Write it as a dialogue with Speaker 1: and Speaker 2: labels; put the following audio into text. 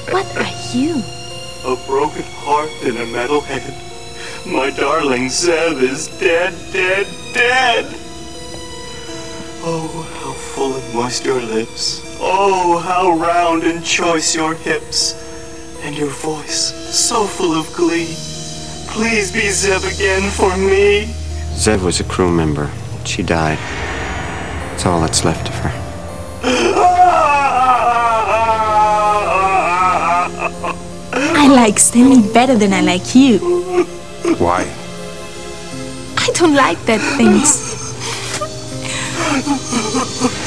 Speaker 1: What are you?
Speaker 2: A broken heart and a metal head. My darling Zeb is dead, dead, dead. Oh, how full and moist your lips. Oh, how round and choice your hips. And your voice, so full of glee. Please be Zeb again for me.
Speaker 3: Zeb was a crew member. She died. That's all that's left of her.
Speaker 1: I like Stanley better than I like you.
Speaker 3: Why?
Speaker 1: I don't like that things.